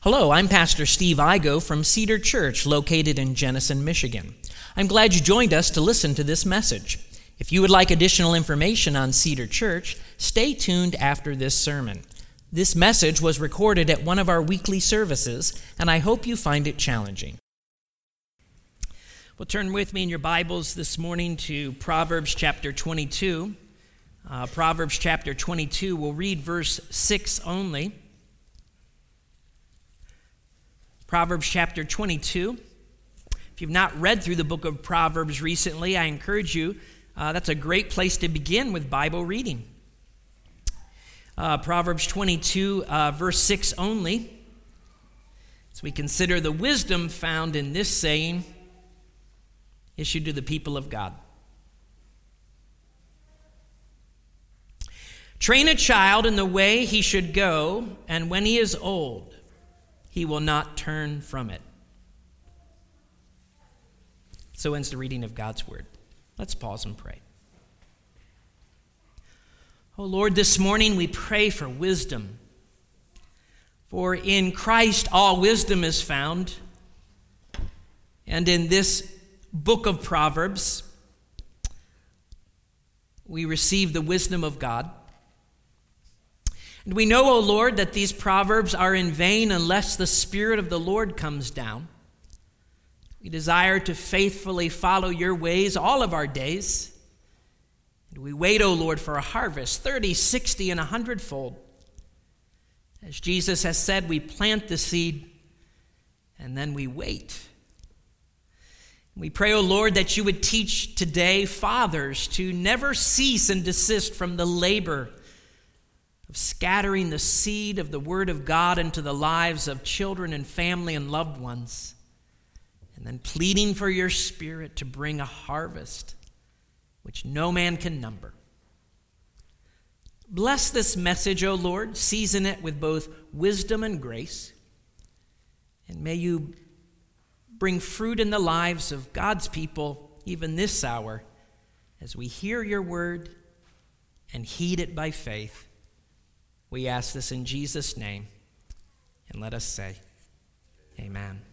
Hello, I'm Pastor Steve Igo from Cedar Church, located in Jenison, Michigan. I'm glad you joined us to listen to this message. If you would like additional information on Cedar Church, stay tuned after this sermon. This message was recorded at one of our weekly services, and I hope you find it challenging. Well, turn with me in your Bibles this morning to Proverbs chapter 22. Proverbs chapter 22, we'll read verse 6 only. Proverbs chapter 22. If you've not read through the book of Proverbs recently, I encourage you. That's a great place to begin with Bible reading. Proverbs 22, verse 6 only. As we consider the wisdom found in this saying, issued to the people of God. Train a child in the way he should go, and when he is old, he will not turn from it. So ends the reading of God's word. Let's pause and pray. Oh Lord, this morning we pray for wisdom. For in Christ all wisdom is found. And in this book of Proverbs, we receive the wisdom of God. And we know, O Lord, that these proverbs are in vain unless the Spirit of the Lord comes down. We desire to faithfully follow your ways all of our days. And we wait, O Lord, for a harvest, 30, 60, and 100-fold. As Jesus has said, we plant the seed, and then we wait. We pray, O Lord, that you would teach today fathers to never cease and desist from the labor of scattering the seed of the Word of God into the lives of children and family and loved ones, and then pleading for your Spirit to bring a harvest which no man can number. Bless this message, O Lord. Season it with both wisdom and grace, and may you bring fruit in the lives of God's people even this hour as we hear your word and heed it by faith. We ask this in Jesus' name, and let us say, amen.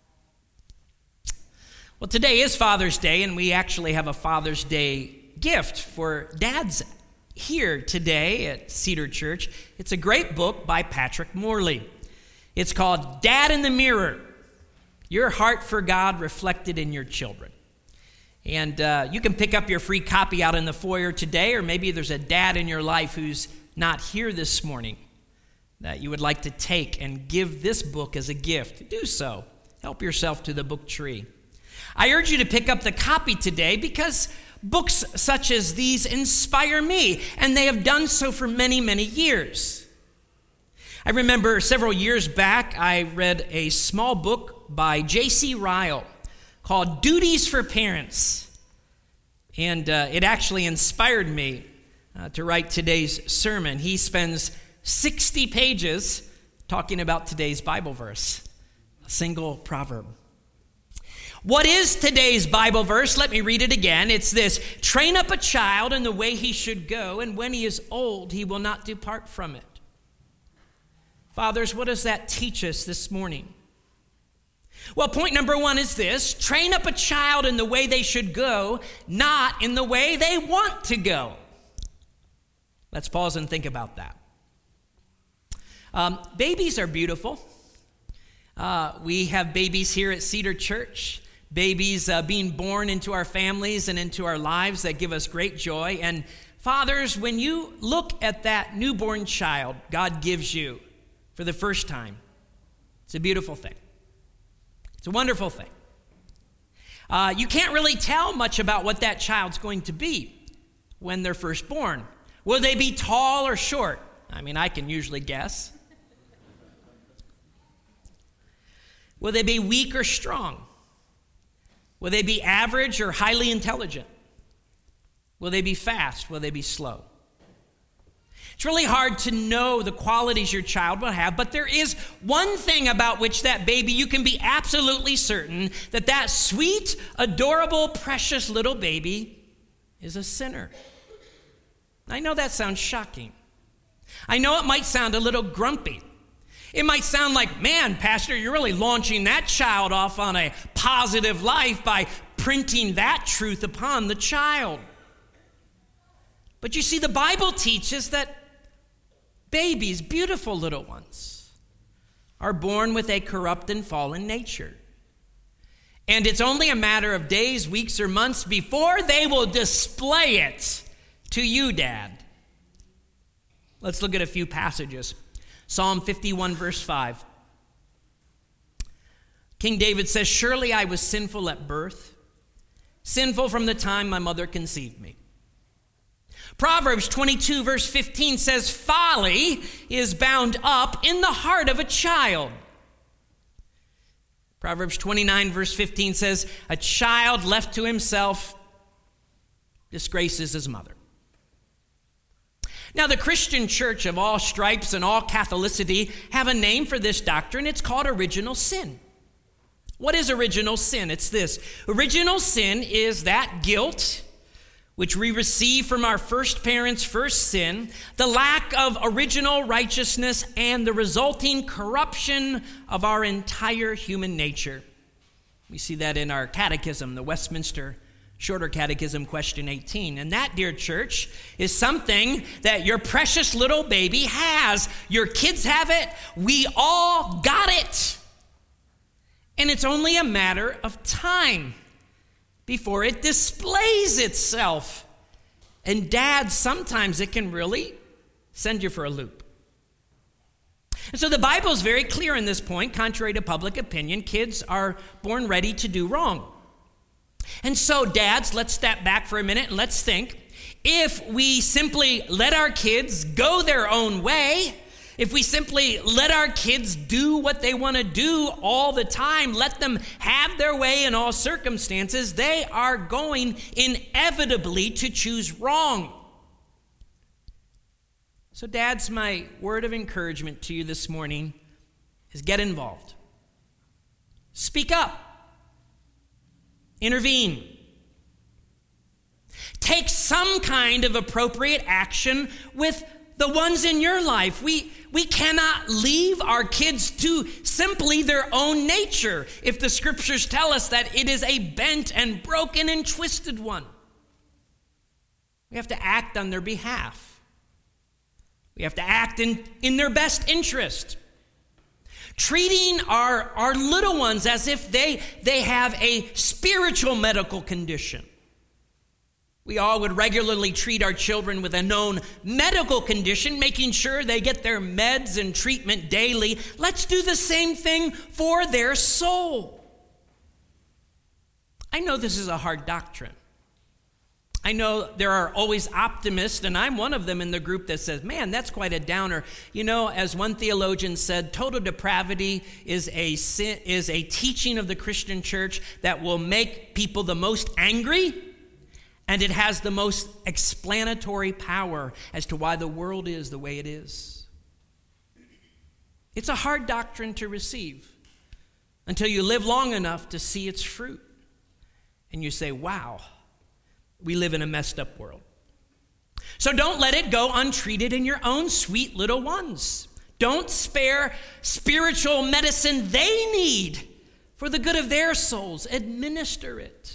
Well, today is Father's Day, and we actually have a Father's Day gift for dads here today at Cedar Church. It's a great book by Patrick Morley. It's called Dad in the Mirror, Your Heart for God Reflected in Your Children. And you can pick up your free copy out in the foyer today, or maybe there's a dad in your life who's not here this morning that you would like to take and give this book as a gift. Do so. Help yourself to the book tree. I urge you to pick up the copy today because books such as these inspire me, and they have done so for many, many years. I remember several years back, I read a small book by J.C. Ryle called Duties for Parents, and it actually inspired me to write today's sermon. He spends 60 pages talking about today's Bible verse, a single proverb. What is today's Bible verse? Let me read it again. It's this: train up a child in the way he should go, and when he is old, he will not depart from it. Fathers, what does that teach us this morning? Well, point number one is this: train up a child in the way they should go, not in the way they want to go. Let's pause and think about that. Babies are beautiful. We have babies here at Cedar Church. Babies being born into our families and into our lives that give us great joy. And fathers, when you look at that newborn child God gives you for the first time, it's a beautiful thing. It's a wonderful thing. You can't really tell much about what that child's going to be when they're first born. Will they be tall or short? I mean, I can usually guess. Will they be weak or strong? Will they be average or highly intelligent? Will they be fast? Will they be slow? It's really hard to know the qualities your child will have, but there is one thing about which that baby, you can be absolutely certain that sweet, adorable, precious little baby is a sinner. I know that sounds shocking. I know it might sound a little grumpy. It might sound like, man, Pastor, you're really launching that child off on a positive life by printing that truth upon the child. But you see, the Bible teaches that babies, beautiful little ones, are born with a corrupt and fallen nature. And it's only a matter of days, weeks, or months before they will display it to you, Dad. Let's look at a few passages. Psalm 51, verse 5. King David says, "Surely I was sinful at birth, sinful from the time my mother conceived me." Proverbs 22, verse 15 says, "Folly is bound up in the heart of a child." Proverbs 29, verse 15 says, "A child left to himself disgraces his mother." Now, the Christian church of all stripes and all Catholicity have a name for this doctrine. It's called original sin. What is original sin? It's this. Original sin is that guilt which we receive from our first parents' first sin, the lack of original righteousness, and the resulting corruption of our entire human nature. We see that in our catechism, the Westminster Shorter Catechism, question 18. And that, dear church, is something that your precious little baby has. Your kids have it. We all got it. And it's only a matter of time before it displays itself. And Dad, sometimes it can really send you for a loop. And so the Bible is very clear in this point. Contrary to public opinion, kids are born ready to do wrong. And so, dads, let's step back for a minute and let's think. If we simply let our kids go their own way, if we simply let our kids do what they want to do all the time, let them have their way in all circumstances, they are going inevitably to choose wrong. So, dads, my word of encouragement to you this morning is get involved. Speak up. Intervene. Take some kind of appropriate action with the ones in your life. We cannot leave our kids to simply their own nature if the scriptures tell us that it is a bent and broken and twisted one. We have to act on their behalf. We have to act in their best interest. Treating our little ones as if they have a spiritual medical condition. We all would regularly treat our children with a known medical condition, making sure they get their meds and treatment daily. Let's do the same thing for their soul. I know this is a hard doctrine. I know there are always optimists, and I'm one of them in the group that says, man, that's quite a downer. You know, as one theologian said, total depravity is a teaching of the Christian church that will make people the most angry, and it has the most explanatory power as to why the world is the way it is. It's a hard doctrine to receive until you live long enough to see its fruit. And you say, wow, we live in a messed up world. So don't let it go untreated in your own sweet little ones. Don't spare spiritual medicine they need for the good of their souls. Administer it.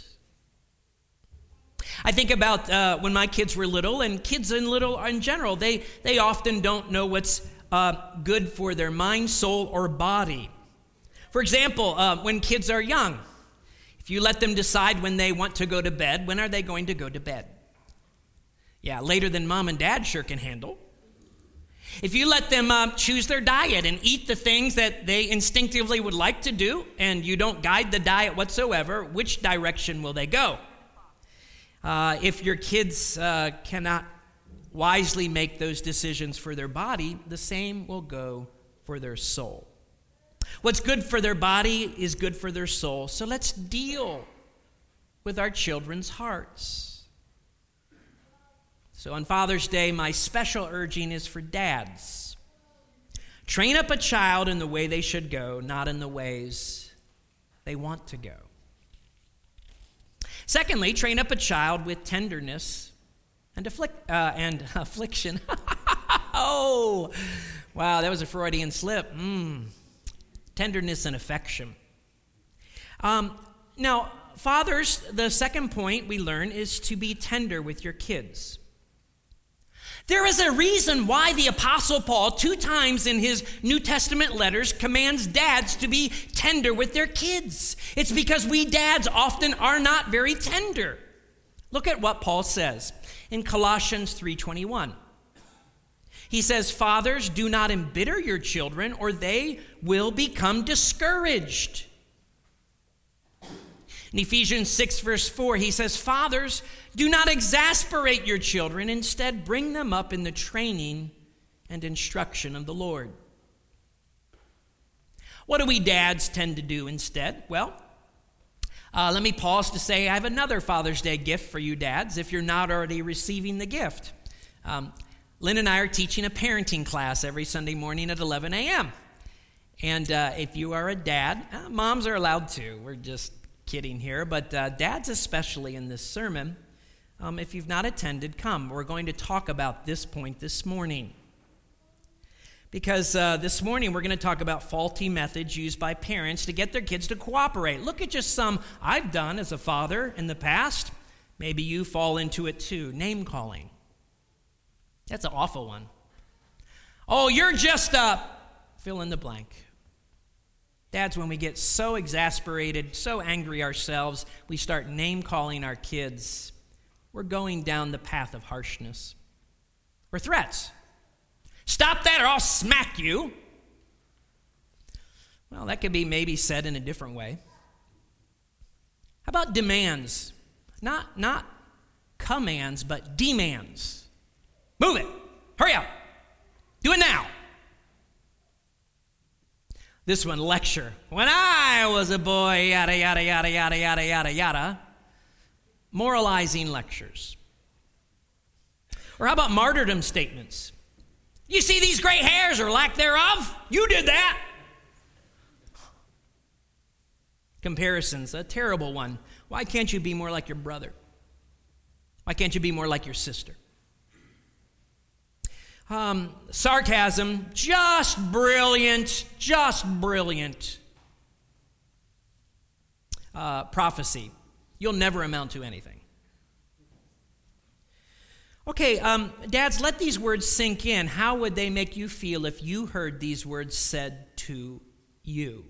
I think about when my kids were little, and kids in general, they often don't know what's good for their mind, soul, or body. For example, when kids are young, if you let them decide when they want to go to bed, when are they going to go to bed? Yeah, later than mom and dad sure can handle. If you let them choose their diet and eat the things that they instinctively would like to do, and you don't guide the diet whatsoever, which direction will they go? If your kids cannot wisely make those decisions for their body, the same will go for their soul. What's good for their body is good for their soul. So let's deal with our children's hearts. So on Father's Day, my special urging is for dads. Train up a child in the way they should go, not in the ways they want to go. Secondly, train up a child with tenderness and affliction. Oh, Wow, that was a Freudian slip. Tenderness and affection. Now, fathers, the second point we learn is to be tender with your kids. There is a reason why the Apostle Paul, 2 times in his New Testament letters, commands dads to be tender with their kids. It's because we dads often are not very tender. Look at what Paul says in Colossians 3:21. He says, "Fathers, do not embitter your children, or they will become discouraged." In Ephesians 6, verse 4, he says, "Fathers, do not exasperate your children. Instead, bring them up in the training and instruction of the Lord." What do we dads tend to do instead? Well, let me pause to say I have another Father's Day gift for you dads if you're not already receiving the gift. Lynn and I are teaching a parenting class every Sunday morning at 11 a.m. And if you are a dad, moms are allowed to. We're just kidding here, but dads especially in this sermon, if you've not attended, come. We're going to talk about this point this morning. Because this morning we're going to talk about faulty methods used by parents to get their kids to cooperate. Look at just some I've done as a father in the past. Maybe you fall into it too. Name calling. That's an awful one. Oh, you're just fill in the blank. Dads, when we get so exasperated, so angry ourselves, we start name-calling our kids. We're going down the path of harshness. Or threats. Stop that or I'll smack you. Well, that could be maybe said in a different way. How about demands? Not commands, but demands. Move it. Hurry up. Do it now. This one, lecture. When I was a boy, yada, yada, yada, yada, yada, yada, yada. Moralizing lectures. Or how about martyrdom statements? You see these gray hairs or lack thereof? You did that. Comparisons, a terrible one. Why can't you be more like your brother? Why can't you be more like your sister? Sarcasm, just brilliant. Prophecy, you'll never amount to anything. Okay, dads, let these words sink in. How would they make you feel if you heard these words said to you?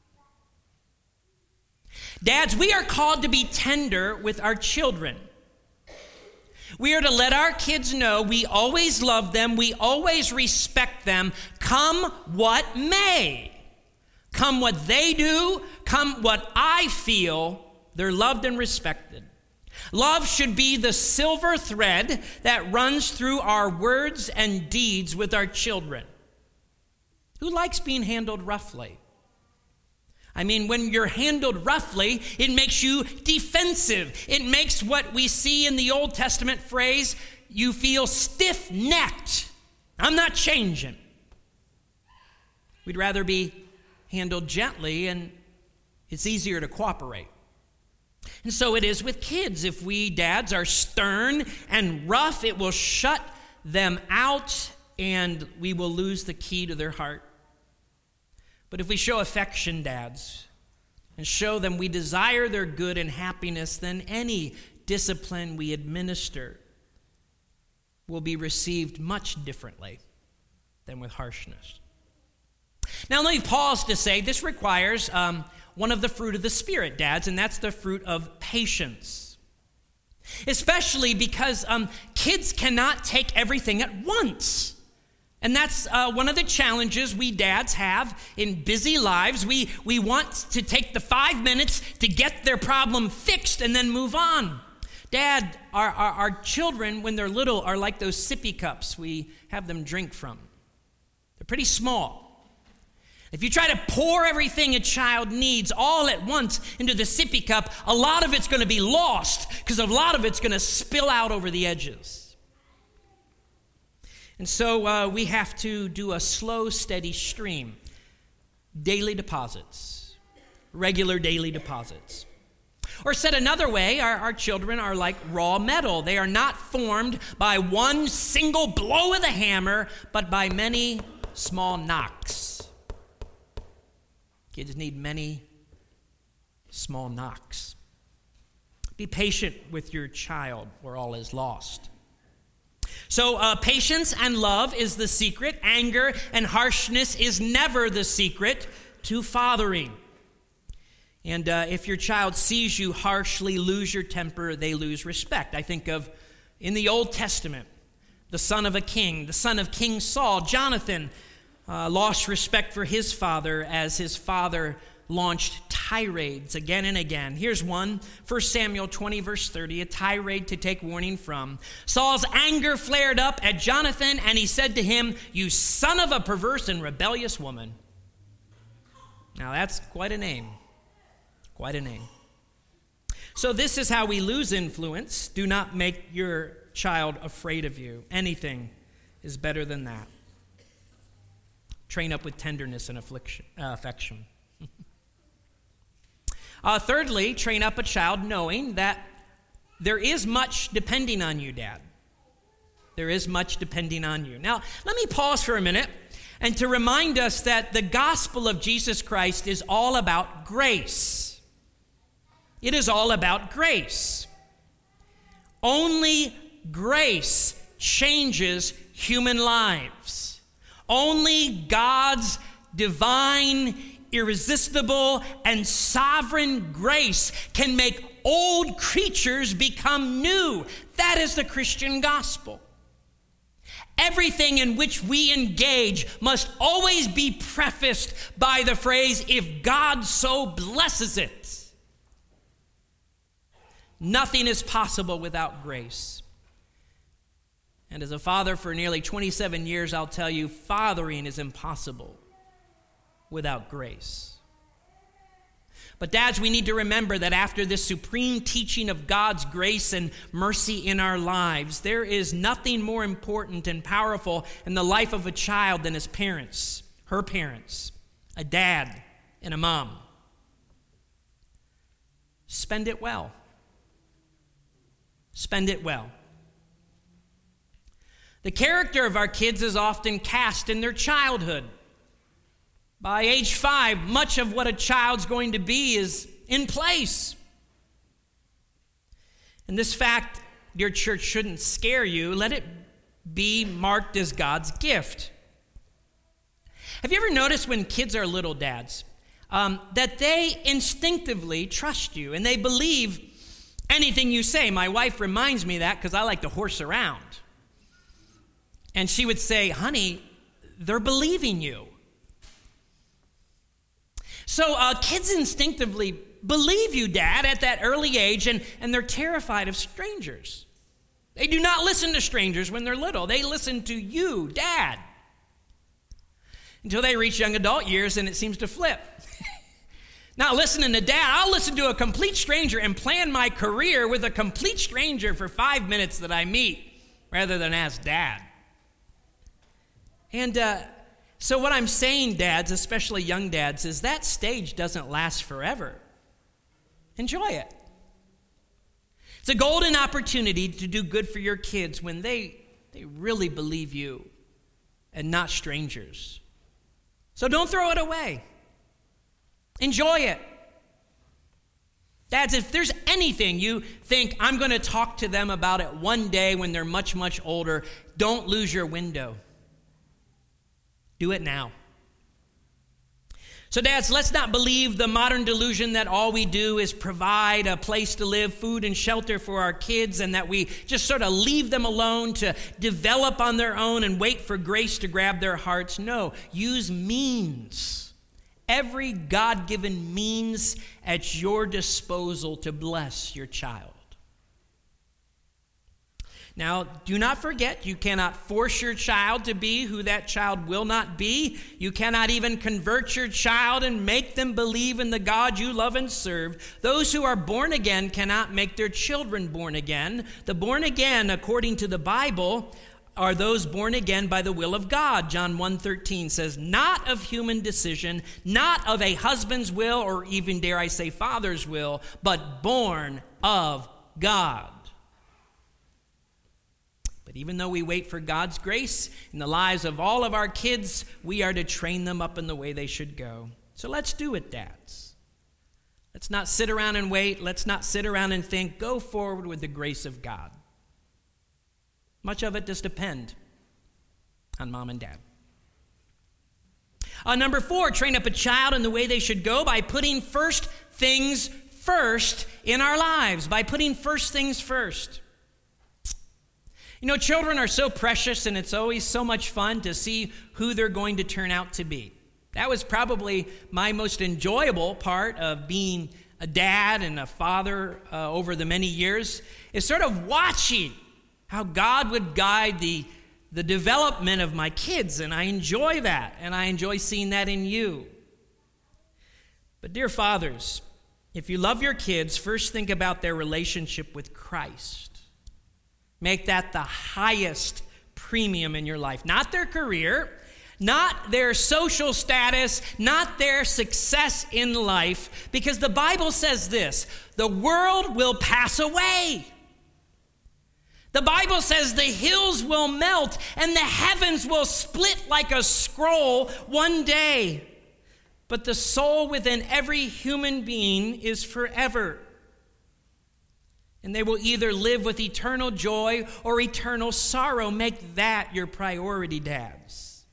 Dads, we are called to be tender with our children. We are to let our kids know we always love them, we always respect them, come what may. Come what they do, come what I feel, they're loved and respected. Love should be the silver thread that runs through our words and deeds with our children. Who likes being handled roughly? I mean, when you're handled roughly, it makes you defensive. It makes what we see in the Old Testament phrase, you feel stiff-necked. I'm not changing. We'd rather be handled gently, and it's easier to cooperate. And so it is with kids. If we dads are stern and rough, it will shut them out, and we will lose the key to their heart. But if we show affection, dads, and show them we desire their good and happiness, then any discipline we administer will be received much differently than with harshness. Now, let me pause to say this requires one of the fruit of the Spirit, dads, and that's the fruit of patience. Especially because kids cannot take everything at once. And that's one of the challenges we dads have in busy lives. We want to take the 5 minutes to get their problem fixed and then move on. Dad, our children, when they're little, are like those sippy cups we have them drink from. They're pretty small. If you try to pour everything a child needs all at once into the sippy cup, a lot of it's going to be lost because a lot of it's going to spill out over the edges. And so we have to do a slow, steady stream. Daily deposits. Regular daily deposits. Or said another way, our children are like raw metal. They are not formed by one single blow of the hammer, but by many small knocks. Kids need many small knocks. Be patient with your child, or all is lost. So patience and love is the secret. Anger and harshness is never the secret to fathering. And if your child sees you harshly lose your temper, they lose respect. I think of, in the Old Testament, the son of a king, the son of King Saul, Jonathan, lost respect for his father as his father launched tirades again and again. Here's one, 1 Samuel 20, verse 30, a tirade to take warning from. Saul's anger flared up at Jonathan, and he said to him, "You son of a perverse and rebellious woman." Now that's quite a name. Quite a name. So this is how we lose influence. Do not make your child afraid of you. Anything is better than that. Train up with tenderness and affection. Thirdly, train up a child knowing that there is much depending on you, Dad. There is much depending on you. Now, let me pause for a minute and to remind us that the gospel of Jesus Christ is all about grace. It is all about grace. Only grace changes human lives. Only God's divine, irresistible, and sovereign grace can make old creatures become new. That is the Christian gospel. Everything in which we engage must always be prefaced by the phrase, "if God so blesses it." Nothing is possible without grace. And as a father for nearly 27 years, I'll tell you, fathering is impossible without grace. But dads, we need to remember that after this supreme teaching of God's grace and mercy in our lives, there is nothing more important and powerful in the life of a child than his parents, her parents, a dad and a mom. Spend it well. Spend it well. The character of our kids is often cast in their childhood. By age 5, much of what a child's going to be is in place. And this fact, dear church, shouldn't scare you. Let it be marked as God's gift. Have you ever noticed when kids are little, dads, that they instinctively trust you and they believe anything you say? My wife reminds me of that because I like to horse around. And she would say, "Honey, they're believing you." So kids instinctively believe you, Dad, at that early age, and they're terrified of strangers. They do not listen to strangers when they're little. They listen to you, Dad, until they reach young adult years, and it seems to flip. Not listening to Dad, I'll listen to a complete stranger and plan my career with a complete stranger for 5 minutes that I meet, rather than ask Dad. And so what I'm saying, dads, especially young dads, is that stage doesn't last forever. Enjoy it. It's a golden opportunity to do good for your kids when they really believe you and not strangers. So don't throw it away. Enjoy it. Dads, if there's anything you think I'm going to talk to them about it one day when they're much, much older, don't lose your window. Do it now. So dads, let's not believe the modern delusion that all we do is provide a place to live, food and shelter for our kids, and that we just sort of leave them alone to develop on their own and wait for grace to grab their hearts. No, use means. Every God-given means at your disposal to bless your child. Now, do not forget, you cannot force your child to be who that child will not be. You cannot even convert your child and make them believe in the God you love and serve. Those who are born again cannot make their children born again. The born again, according to the Bible, are those born again by the will of God. John 1:13 says, not of human decision, not of a husband's will, or even, dare I say, father's will, but born of God. But That even though we wait for God's grace in the lives of all of our kids, we are to train them up in the way they should go. So let's do it, dads. Let's not sit around and wait. Let's not sit around and think. Go forward with the grace of God. Much of it does depend on mom and dad. Number 4, train up a child in the way they should go by putting first things first in our lives, by putting first things first. You know, children are so precious, and it's always so much fun to see who they're going to turn out to be. That was probably my most enjoyable part of being a dad and a father over the many years, is sort of watching how God would guide the development of my kids, and I enjoy that, and I enjoy seeing that in you. But dear fathers, if you love your kids, first think about their relationship with Christ. Make that the highest premium in your life. Not their career, not their social status, not their success in life, because the Bible says this: the world will pass away. The Bible says the hills will melt and the heavens will split like a scroll one day. But the soul within every human being is forever. And they will either live with eternal joy or eternal sorrow. Make that your priority, dads.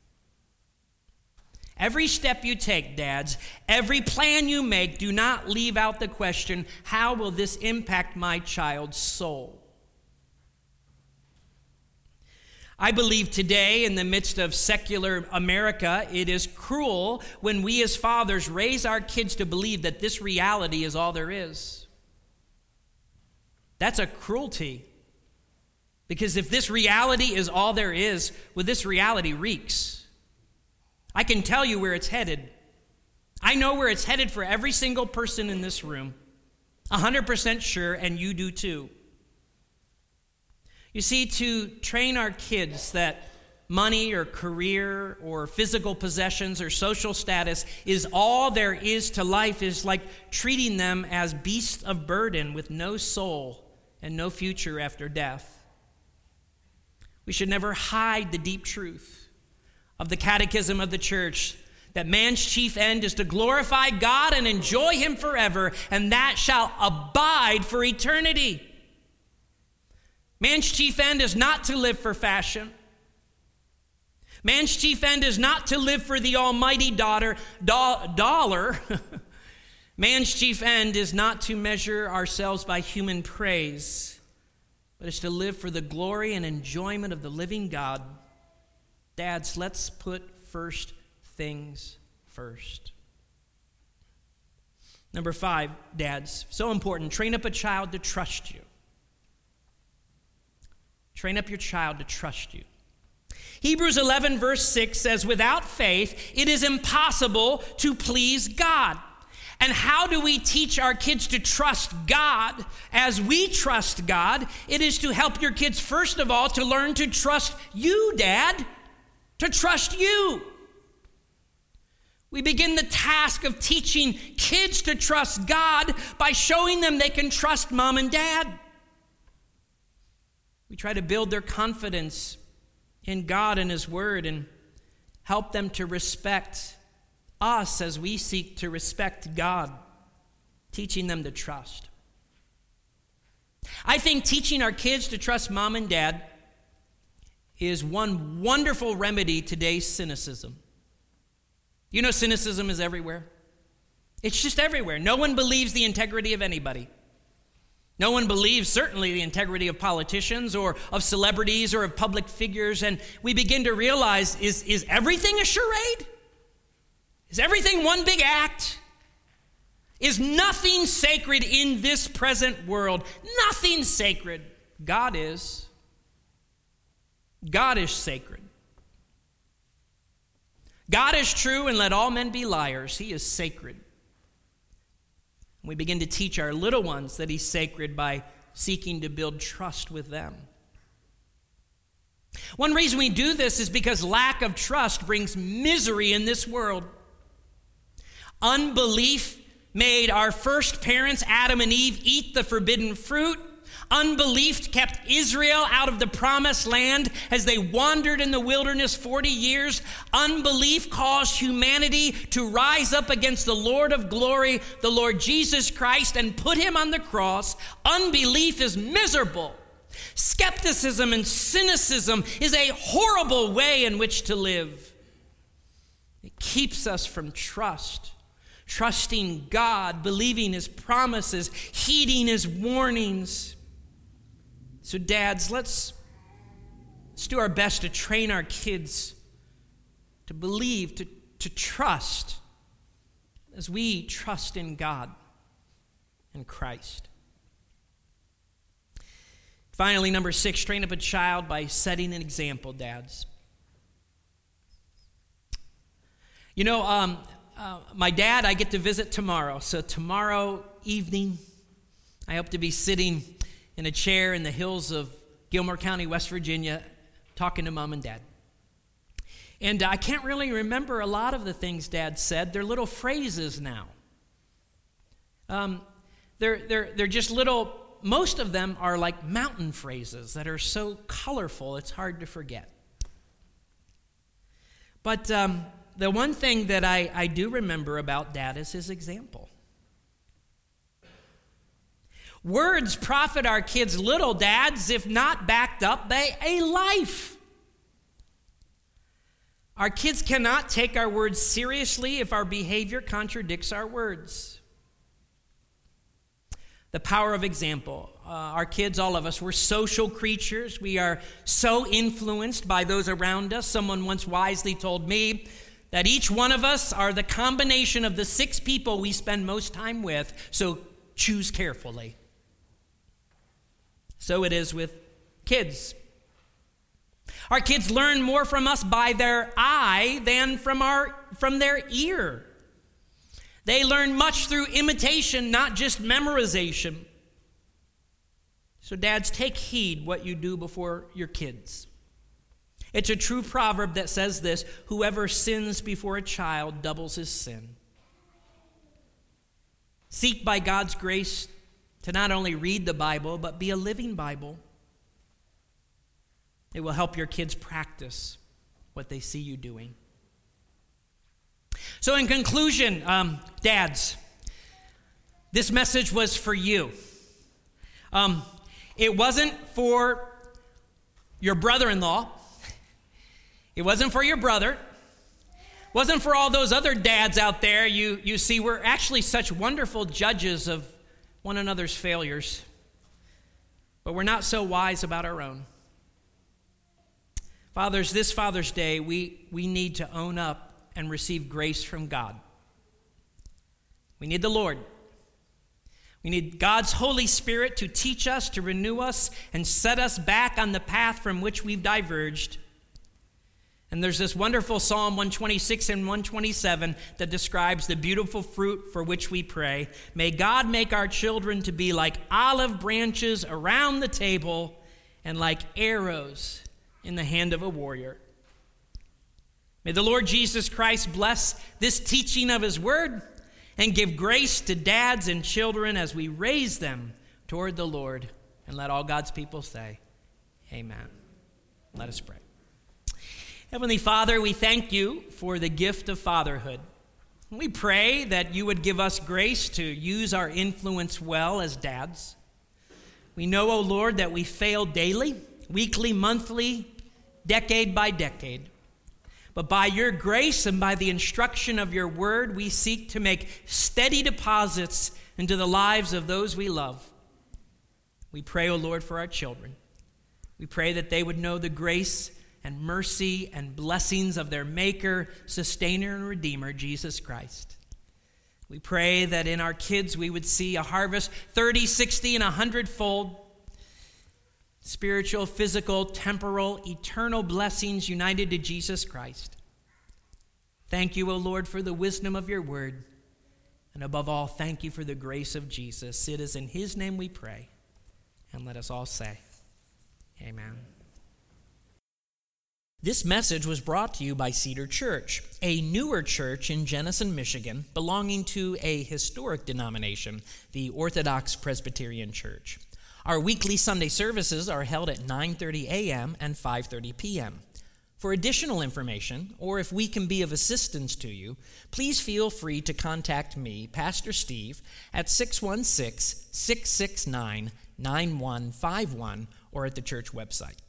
Every step you take, dads, every plan you make, do not leave out the question, how will this impact my child's soul? I believe today, in the midst of secular America, it is cruel when we as fathers raise our kids to believe that this reality is all there is. That's a cruelty. Because if this reality is all there is, well, this reality reeks. I can tell you where it's headed. I know where it's headed for every single person in this room. 100% sure, and you do too. You see, to train our kids that money or career or physical possessions or social status is all there is to life is like treating them as beasts of burden with no soul and no future after death. We should never hide the deep truth of the Catechism of the Church that man's chief end is to glorify God and enjoy Him forever, and that shall abide for eternity. Man's chief end is not to live for fashion. Man's chief end is not to live for the almighty dollar. Man's chief end is not to measure ourselves by human praise, but is to live for the glory and enjoyment of the living God. Dads, let's put first things first. Number 5, dads, so important, train up a child to trust you. Train up your child to trust you. Hebrews 11 verse 6 says, without faith, it is impossible to please God. And how do we teach our kids to trust God as we trust God? It is to help your kids, first of all, to learn to trust you, Dad, to trust you. We begin the task of teaching kids to trust God by showing them they can trust mom and dad. We try to build their confidence in God and His Word and help them to respect us as we seek to respect God, teaching them to trust. I think teaching our kids to trust mom and dad is one wonderful remedy to today's cynicism. You know, cynicism is everywhere. It's just everywhere. No one believes the integrity of anybody. No one believes, certainly, the integrity of politicians or of celebrities or of public figures. And we begin to realize, is everything a charade? Is everything one big act? Is nothing sacred in this present world? Nothing sacred. God is. God is sacred. God is true, and let all men be liars. He is sacred. We begin to teach our little ones that He's sacred by seeking to build trust with them. One reason we do this is because lack of trust brings misery in this world. Unbelief made our first parents, Adam and Eve, eat the forbidden fruit. Unbelief kept Israel out of the promised land as they wandered in the wilderness 40 years. Unbelief caused humanity to rise up against the Lord of glory, the Lord Jesus Christ, and put him on the cross. Unbelief is miserable. Skepticism and cynicism is a horrible way in which to live. It keeps us from trusting God, believing his promises, heeding his warnings. So dads, let's do our best to train our kids to believe, to trust, as we trust in God and Christ. Finally, number 6, train up a child by setting an example, dads. You know, my dad, I get to visit tomorrow. So tomorrow evening, I hope to be sitting in a chair in the hills of Gilmore County, West Virginia, talking to Mom and Dad. And I can't really remember a lot of the things Dad said. They're little phrases now. They're just little. Most of them are like mountain phrases that are so colorful it's hard to forget. But the one thing that I do remember about Dad is his example. Words profit our kids little, dads, if not backed up by a life. Our kids cannot take our words seriously if our behavior contradicts our words. The power of example. Our kids, all of us, we're social creatures. We are so influenced by those around us. Someone once wisely told me that each one of us are the combination of the 6 people we spend most time with, so choose carefully. So it is with kids. Our kids learn more from us by their eye than from their ear. They learn much through imitation, not just memorization. So dads, take heed what you do before your kids. It's a true proverb that says this: whoever sins before a child doubles his sin. Seek by God's grace to not only read the Bible, but be a living Bible. It will help your kids practice what they see you doing. So in conclusion, dads, this message was for you. It wasn't for your brother-in-law. It wasn't for your brother. It wasn't for all those other dads out there. You see, we're actually such wonderful judges of one another's failures, but we're not so wise about our own. Fathers, this Father's Day, we need to own up and receive grace from God. We need the Lord. We need God's Holy Spirit to teach us, to renew us, and set us back on the path from which we've diverged. And there's this wonderful Psalm 126 and 127 that describes the beautiful fruit for which we pray. May God make our children to be like olive branches around the table and like arrows in the hand of a warrior. May the Lord Jesus Christ bless this teaching of his word and give grace to dads and children as we raise them toward the Lord. And let all God's people say, amen. Let us pray. Heavenly Father, we thank you for the gift of fatherhood. We pray that you would give us grace to use our influence well as dads. We know, O Lord, that we fail daily, weekly, monthly, decade by decade. But by your grace and by the instruction of your word, we seek to make steady deposits into the lives of those we love. We pray, O Lord, for our children. We pray that they would know the grace and mercy and blessings of their Maker, Sustainer, and Redeemer, Jesus Christ. We pray that in our kids we would see a harvest 30, 60, and 100-fold. Spiritual, physical, temporal, eternal blessings united to Jesus Christ. Thank you, O Lord, for the wisdom of your word. And above all, thank you for the grace of Jesus. It is in his name we pray. And let us all say, amen. This message was brought to you by Cedar Church, a newer church in Jenison, Michigan, belonging to a historic denomination, the Orthodox Presbyterian Church. Our weekly Sunday services are held at 9:30 a.m. and 5:30 p.m. For additional information, or if we can be of assistance to you, please feel free to contact me, Pastor Steve, at 616-669-9151 or at the church website.